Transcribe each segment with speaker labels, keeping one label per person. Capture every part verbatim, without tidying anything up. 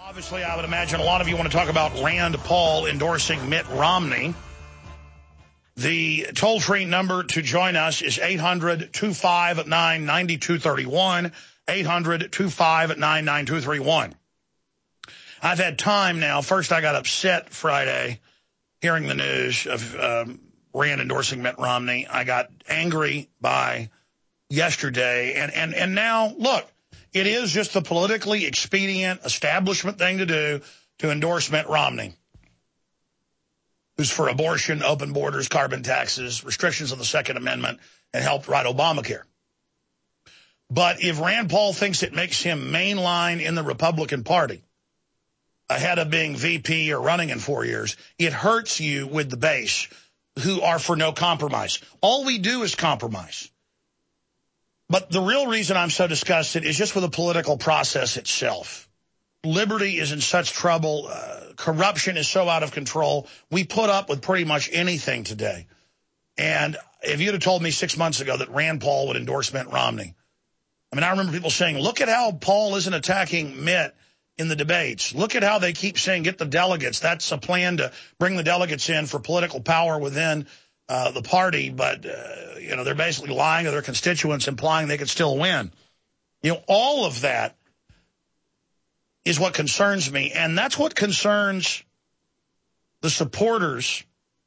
Speaker 1: Obviously, I would imagine a lot of you want to talk about Rand Paul endorsing Mitt Romney. The toll-free number to join us is eight hundred, two five nine, nine two three one, eight hundred, two five nine, nine two three one. I've had time now. First, I got upset Friday hearing the news of um, Rand endorsing Mitt Romney. I got angry by yesterday. And, and, and now, look, it is just the politically expedient establishment thing to do to endorse Mitt Romney, who's for abortion, open borders, carbon taxes, restrictions on the Second Amendment, and helped write Obamacare. But if Rand Paul thinks it makes him mainline in the Republican Party, ahead of being V P or running in four years, it hurts you with the base who are for no compromise. All we do is compromise. But the real reason I'm so disgusted is just with the political process itself. Liberty is in such trouble. Uh, corruption is so out of control. We put up with pretty much anything today. And if you'd have told me six months ago that Rand Paul would endorse Mitt Romney, I mean, I remember people saying, look at how Paul isn't attacking Mitt in the debates. Look at how they keep saying get the delegates. That's a plan to bring the delegates in for political power within uh, the party. But, uh, you know, they're basically lying to their constituents, implying they could still win. You know, all of that is what concerns me. And that's what concerns the supporters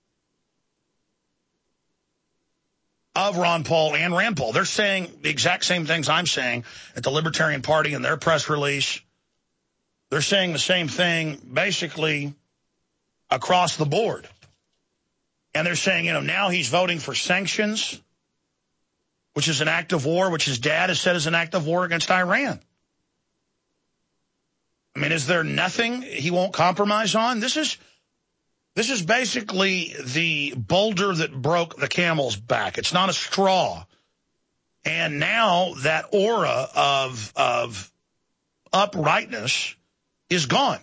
Speaker 1: of Ron Paul and Rand Paul. They're saying the exact same things I'm saying at the Libertarian Party in their press release. They're saying the same thing basically across the board. And they're saying, you know, now he's voting for sanctions, which is an act of war, which his dad has said is an act of war against Iran. I mean, is there nothing he won't compromise on? This is this is basically the boulder that broke the camel's back. It's not a straw. And now that aura of of uprightness is gone.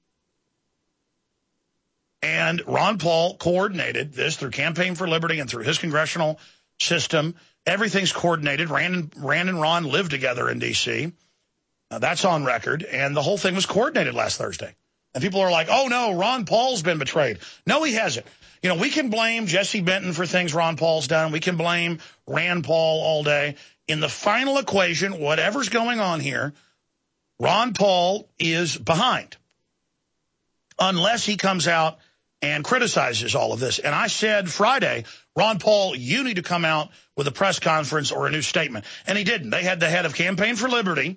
Speaker 1: And Ron Paul coordinated this through Campaign for Liberty and through his congressional system. Everything's coordinated. Rand and, Rand and Ron live together in D C Uh, that's on record. And the whole thing was coordinated last Thursday. And people are like, oh, no, Ron Paul's been betrayed. No, he hasn't. You know, we can blame Jesse Benton for things Ron Paul's done. We can blame Rand Paul all day. In the final equation, whatever's going on here, Ron Paul is behind unless he comes out and criticizes all of this. And I said Friday, Ron Paul, you need to come out with a press conference or a new statement. And he didn't. They had the head of Campaign for Liberty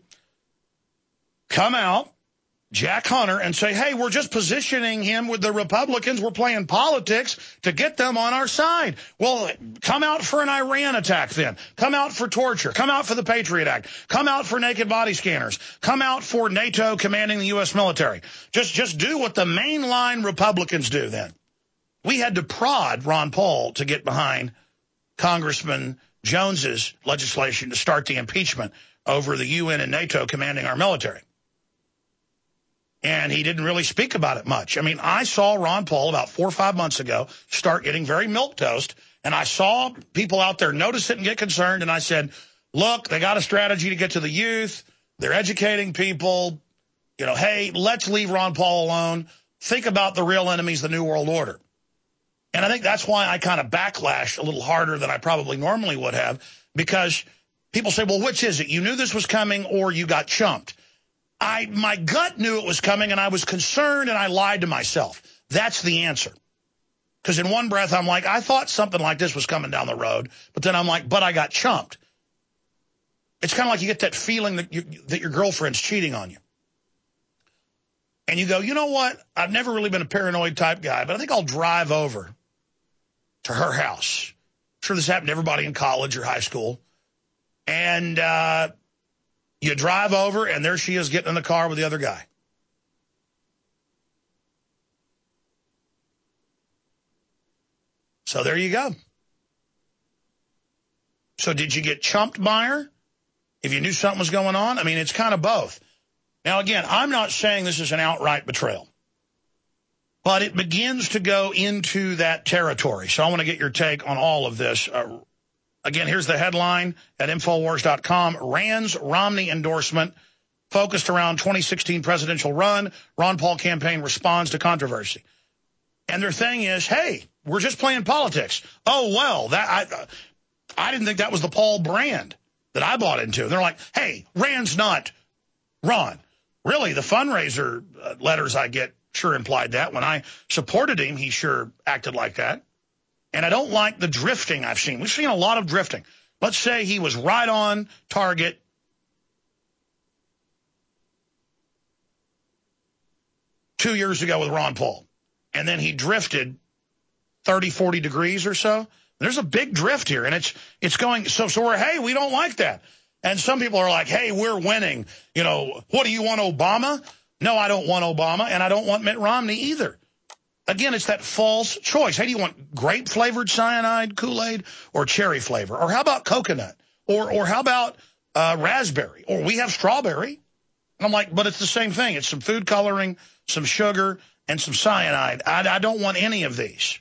Speaker 1: come out, Jack Hunter, and say, hey, we're just positioning him with the Republicans. We're playing politics to get them on our side. Well, come out for an Iran attack then. Come out for torture. Come out for the Patriot Act. Come out for naked body scanners. Come out for NATO commanding the U S military. Just, just do what the mainline Republicans do then. We had to prod Ron Paul to get behind Congressman Jones's legislation to start the impeachment over the U N and NATO commanding our military. And he didn't really speak about it much. I mean, I saw Ron Paul about four or five months ago start getting very milquetoast, and I saw people out there notice it and get concerned, and I said, look, they got a strategy to get to the youth. They're educating people. You know, hey, let's leave Ron Paul alone. Think about the real enemies, the New World Order. And I think that's why I kind of backlash a little harder than I probably normally would have, because people say, well, which is it? You knew this was coming or you got chumped. I, my gut knew it was coming, and I was concerned, and I lied to myself. That's the answer. Because in one breath, I'm like, I thought something like this was coming down the road, but then I'm like, but I got chumped. It's kind of like you get that feeling that, you, that your girlfriend's cheating on you. And you go, you know what? I've never really been a paranoid type guy, but I think I'll drive over to her house. I'm sure this happened to everybody in college or high school. And, uh... you drive over, and there she is getting in the car with the other guy. So there you go. So did you get chumped by her if you knew something was going on? I mean, it's kind of both. Now, again, I'm not saying this is an outright betrayal, but it begins to go into that territory. So I want to get your take on all of this. Uh, Again, here's the headline at Infowars dot com. Rand's Romney endorsement focused around twenty sixteen presidential run. Ron Paul campaign responds to controversy. And their thing is, hey, we're just playing politics. Oh, well, that I, I didn't think that was the Paul brand that I bought into. And they're like, hey, Rand's not Ron. Really, the fundraiser letters I get sure implied that. When I supported him, he sure acted like that. And I don't like the drifting I've seen. We've seen a lot of drifting. Let's say he was right on target two years ago with Ron Paul. And then he drifted thirty, forty degrees or so. There's a big drift here, and it's it's going, so, so we're, hey, we don't like that. And some people are like, hey, we're winning. You know, what, do you want, Obama? No, I don't want Obama, and I don't want Mitt Romney either. Again, it's that false choice. Hey, do you want grape-flavored cyanide Kool-Aid or cherry flavor? Or how about coconut? Or, or how about uh, raspberry? Or we have strawberry. And I'm like, but it's the same thing. It's some food coloring, some sugar, and some cyanide. I, I don't want any of these.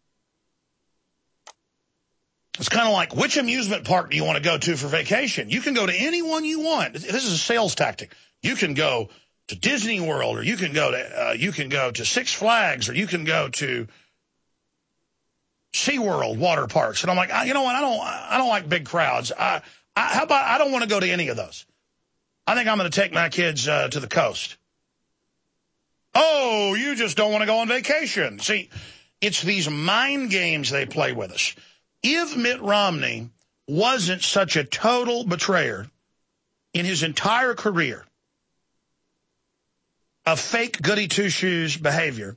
Speaker 1: It's kind of like, which amusement park do you want to go to for vacation? You can go to any one you want. This is a sales tactic. You can go to Disney World, or you can go to uh, you can go to Six Flags, or you can go to SeaWorld water parks. And I'm like, you know what? I don't I don't like big crowds. I, I, how about I don't want to go to any of those. I think I'm going to take my kids uh, to the coast. Oh, you just don't want to go on vacation. See, it's these mind games they play with us. If Mitt Romney wasn't such a total betrayer in his entire career of fake goody-two-shoes behavior,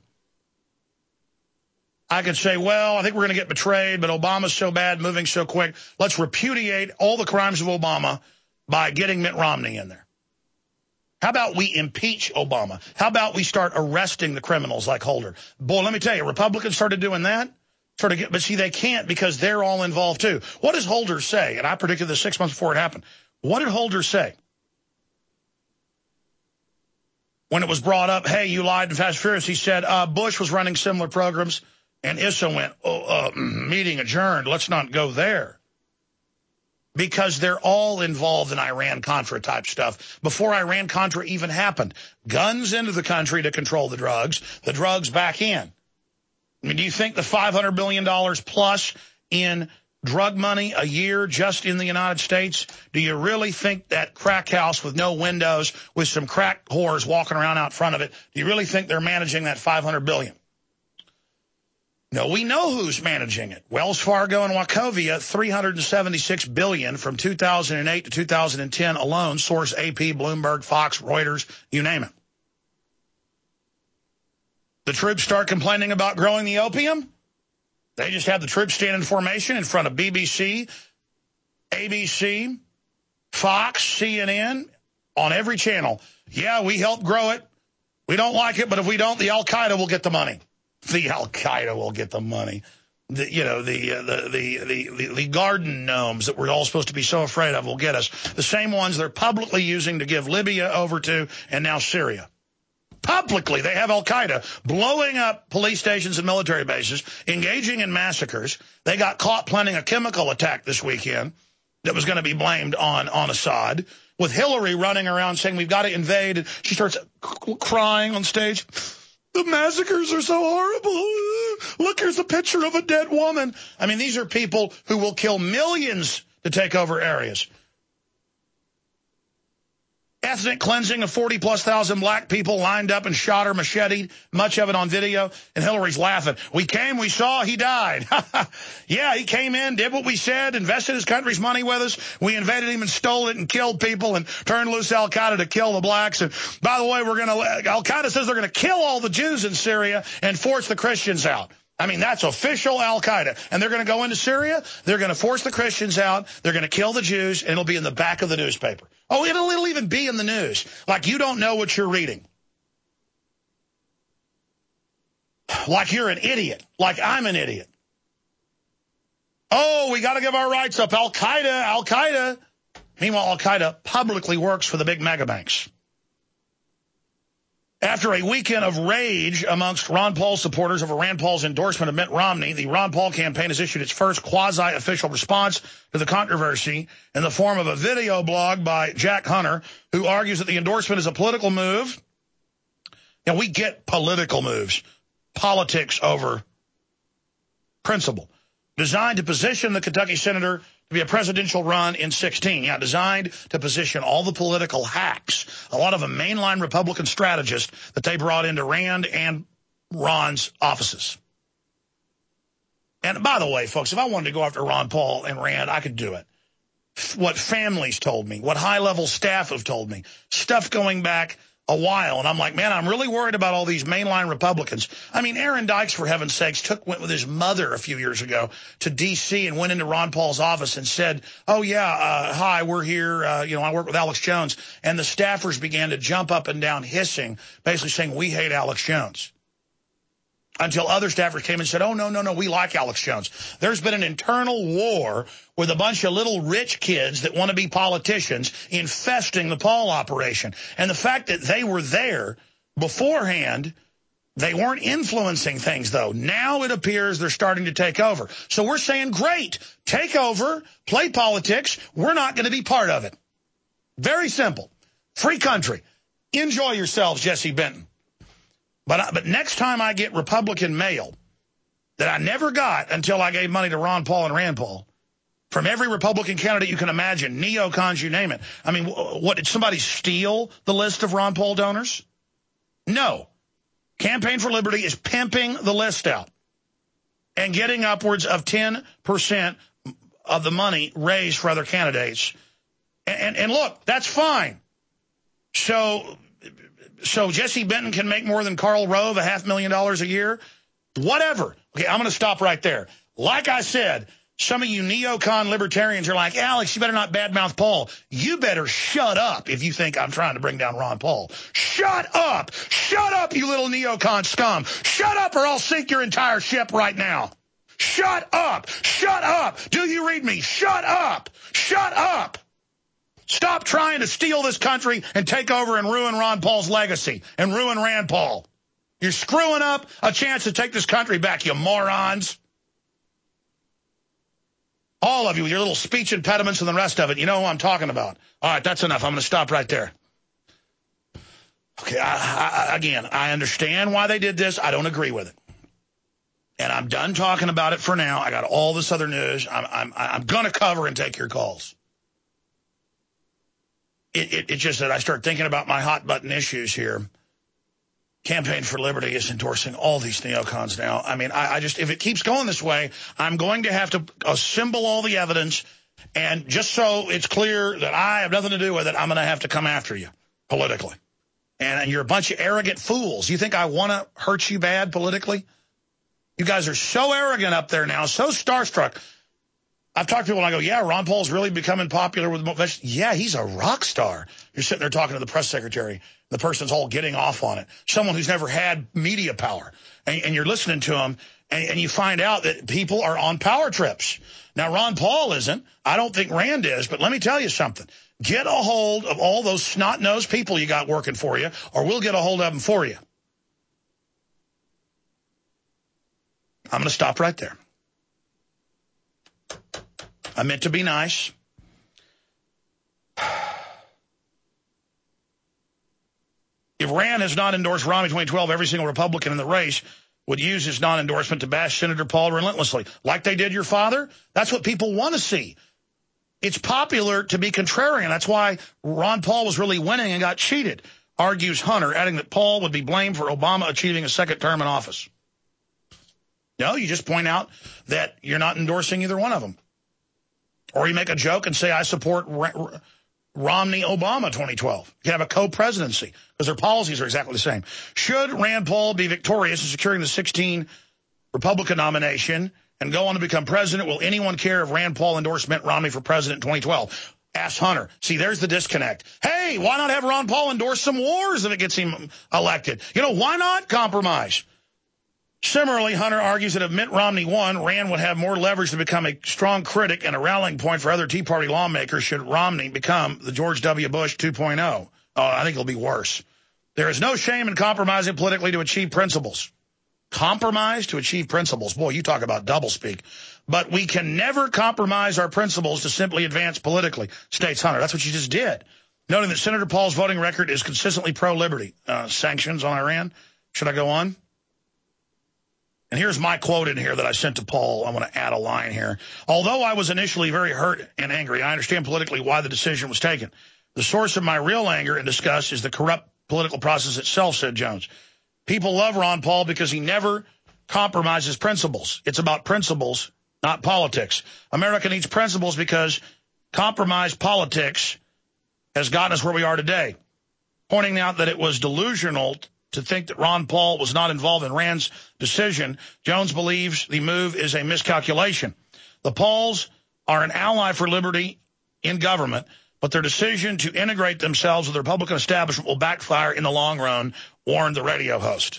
Speaker 1: I could say, well, I think we're going to get betrayed, but Obama's so bad, moving so quick. Let's repudiate all the crimes of Obama by getting Mitt Romney in there. How about we impeach Obama? How about we start arresting the criminals like Holder? Boy, let me tell you, Republicans started doing that. Started get, but see, they can't because they're all involved too. What does Holder say? And I predicted this six months before it happened. What did Holder say? When it was brought up, hey, you lied in Fast and Furious, he said, uh, Bush was running similar programs. And Issa went, oh, uh, meeting adjourned. Let's not go there. Because they're all involved in Iran-Contra type stuff. Before Iran-Contra even happened, guns into the country to control the drugs, the drugs back in. I mean, do you think the five hundred billion dollars plus in drug money a year just in the United States, do you really think that crack house with no windows with some crack whores walking around out front of it, do you really think they're managing that five hundred billion dollars? No, we know who's managing it. Wells Fargo and Wachovia, three hundred seventy-six billion dollars from two thousand eight to two thousand ten alone. Source A P, Bloomberg, Fox, Reuters, you name it. The troops start complaining about growing the opium. They just have the troops stand in formation in front of B B C, A B C, Fox, C N N, on every channel. Yeah, we helped grow it. We don't like it, but if we don't, the Al-Qaeda will get the money. The Al-Qaeda will get the money. The, you know, the, uh, the, the, the, the, the garden gnomes that we're all supposed to be so afraid of will get us. The same ones they're publicly using to give Libya over to, and now Syria. Publicly, they have Al-Qaeda blowing up police stations and military bases, engaging in massacres. They got caught planning a chemical attack this weekend that was going to be blamed on, on Assad, with Hillary running around saying, we've got to invade. And she starts crying on stage. The massacres are so horrible. Look, here's a picture of a dead woman. I mean, these are people who will kill millions to take over areas. Ethnic cleansing of forty plus thousand black people lined up and shot or macheted, much of it on video, and Hillary's laughing. We came, we saw, he died. Yeah, he came in, did what we said, invested his country's money with us. We invaded him and stole it and killed people and turned loose Al-Qaeda to kill the blacks. And by the way, we're going to, Al-Qaeda says they're going to kill all the Jews in Syria and force the Christians out. I mean, that's official Al-Qaeda. And they're going to go into Syria. They're going to force the Christians out. They're going to kill the Jews, and it'll be in the back of the newspaper. Oh, it'll, it'll even be in the news. Like you don't know what you're reading. Like you're an idiot. Like I'm an idiot. Oh, we got to give our rights up. Al-Qaeda, Al-Qaeda. Meanwhile, Al-Qaeda publicly works for the big mega banks. After a weekend of rage amongst Ron Paul supporters over Rand Paul's endorsement of Mitt Romney, the Ron Paul campaign has issued its first quasi-official response to the controversy in the form of a video blog by Jack Hunter, who argues that the endorsement is a political move. Now, we get political moves, politics over principle, designed to position the Kentucky senator to be a presidential run in sixteen. Yeah, designed to position all the political hacks, a lot of them mainline Republican strategists that they brought into Rand and Ron's offices. And by the way, folks, if I wanted to go after Ron Paul and Rand, I could do it. What families told me, what high-level staff have told me, stuff going back a while. And I'm like, man, I'm really worried about all these mainline Republicans. I mean, Aaron Dykes, for heaven's sakes, took went with his mother a few years ago to D C and went into Ron Paul's office and said, oh, yeah, uh, hi, we're here. Uh, you know, I work with Alex Jones. And the staffers began to jump up and down hissing, basically saying, we hate Alex Jones. Until other staffers came and said, oh, no, no, no, we like Alex Jones. There's been an internal war with a bunch of little rich kids that want to be politicians infesting the Paul operation. And the fact that they were there beforehand, they weren't influencing things, though. Now it appears they're starting to take over. So we're saying, great, take over, play politics. We're not going to be part of it. Very simple. Free country. Enjoy yourselves, Jesse Benton. But, but next time I get Republican mail that I never got until I gave money to Ron Paul and Rand Paul, from every Republican candidate you can imagine, neocons, you name it. I mean, what, did somebody steal the list of Ron Paul donors? No. Campaign for Liberty is pimping the list out and getting upwards of ten percent of the money raised for other candidates. And, and, and look, that's fine. So... So Jesse Benton can make more than Karl Rove, a half million dollars a year? Whatever. Okay, I'm going to stop right there. Like I said, some of you neocon libertarians are like, Alex, you better not badmouth Paul. You better shut up if you think I'm trying to bring down Ron Paul. Shut up. Shut up, you little neocon scum. Shut up or I'll sink your entire ship right now. Shut up. Shut up. Do you read me? Shut up. Shut up. Stop trying to steal this country and take over and ruin Ron Paul's legacy and ruin Rand Paul. You're screwing up a chance to take this country back, you morons. All of you with your little speech impediments and the rest of it. You know who I'm talking about. All right, that's enough. I'm going to stop right there. Okay, I, I, again, I understand why they did this. I don't agree with it. And I'm done talking about it for now. I got all this other news. I'm, I'm, I'm going to cover and take your calls. It, it, it's just that I start thinking about my hot button issues here. Campaign for Liberty is endorsing all these neocons now. I mean, I, I just, if it keeps going this way, I'm going to have to assemble all the evidence. And just so it's clear that I have nothing to do with it, I'm going to have to come after you politically. And, and you're a bunch of arrogant fools. You think I want to hurt you bad politically? You guys are so arrogant up there now, so starstruck. I've talked to people and I go, yeah, Ron Paul's really becoming popular with the yeah, he's a rock star. You're sitting there talking to the press secretary. The person's all getting off on it. Someone who's never had media power. And, and you're listening to him, and, and you find out that people are on power trips. Now, Ron Paul isn't. I don't think Rand is. But let me tell you something. Get a hold of all those snot-nosed people you got working for you, or we'll get a hold of them for you. I'm going to stop right there. I meant to be nice. If Rand has not endorsed Romney twenty twelve, every single Republican in the race would use his non-endorsement to bash Senator Paul relentlessly, like they did your father. That's what people want to see. It's popular to be contrarian. That's why Ron Paul was really winning and got cheated, argues Hunter, adding that Paul would be blamed for Obama achieving a second term in office. No, you just point out that you're not endorsing either one of them. Or you make a joke and say, I support R- Romney-Obama twenty twelve. You can have a co-presidency because their policies are exactly the same. Should Rand Paul be victorious in securing the sixteen Republican nomination and go on to become president, will anyone care if Rand Paul endorsed Mitt Romney for president in twenty twelve? Asked Hunter. See, there's the disconnect. Hey, why not have Ron Paul endorse some wars if it gets him elected? You know, why not compromise? Similarly, Hunter argues that if Mitt Romney won, Rand would have more leverage to become a strong critic and a rallying point for other Tea Party lawmakers should Romney become the George W. Bush two point oh. Oh, I think it'll be worse. There is no shame in compromising politically to achieve principles. Compromise to achieve principles. Boy, you talk about doublespeak. But we can never compromise our principles to simply advance politically, states Hunter. That's what you just did. Noting that Senator Paul's voting record is consistently pro-liberty. Uh, sanctions on Iran. Should I go on? And here's my quote in here that I sent to Paul. I want to add a line here. Although I was initially very hurt and angry, I understand politically why the decision was taken. The source of my real anger and disgust is the corrupt political process itself, said Jones. People love Ron Paul because he never compromises principles. It's about principles, not politics. America needs principles because compromised politics has gotten us where we are today. Pointing out that it was delusional to think that Ron Paul was not involved in Rand's decision, Jones believes the move is a miscalculation. The Pauls are an ally for liberty in government, but their decision to integrate themselves with the Republican establishment will backfire in the long run, warned the radio host.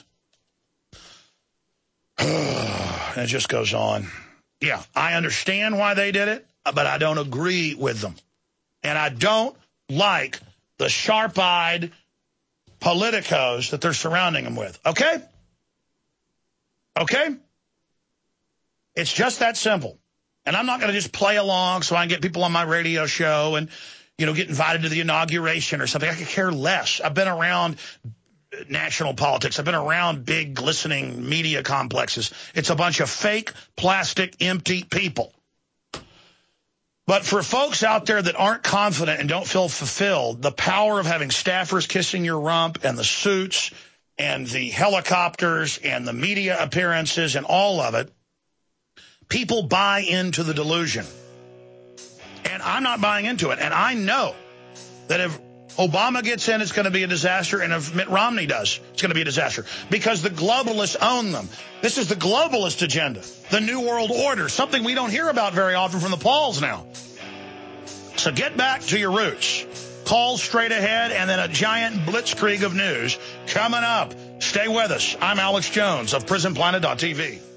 Speaker 1: And it just goes on. Yeah, I understand why they did it, but I don't agree with them. And I don't like the sharp-eyed politicos that they're surrounding them with. Okay? Okay? It's just that simple. And I'm not going to just play along so I can get people on my radio show and, you know, get invited to the inauguration or something. I could care less. I've been around national politics. I've been around big, glistening media complexes. It's a bunch of fake, plastic, empty people. But for folks out there that aren't confident and don't feel fulfilled, the power of having staffers kissing your rump and the suits and the helicopters and the media appearances and all of it, people buy into the delusion. And I'm not buying into it. And I know that if Obama gets in, it's going to be a disaster. And if Mitt Romney does, it's going to be a disaster. Because the globalists own them. This is the globalist agenda. The New World Order. Something we don't hear about very often from the Pauls now. So get back to your roots. Calls straight ahead and then a giant blitzkrieg of news coming up. Stay with us. I'm Alex Jones of prison planet dot t v.